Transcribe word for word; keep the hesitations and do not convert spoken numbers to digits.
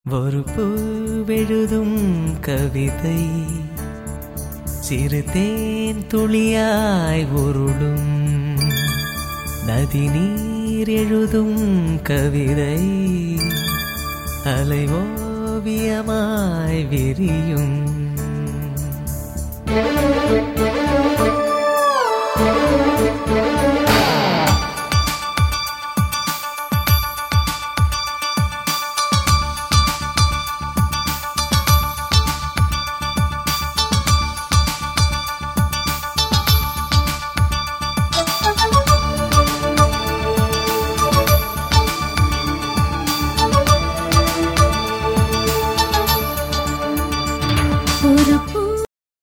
ஒரு பூவெழுதும் கவிதை சிறு தேன் துளியாய் உருளும் நதி நீர் எழுதும் கவிதை அலை ஓவியமாய் விரியும்.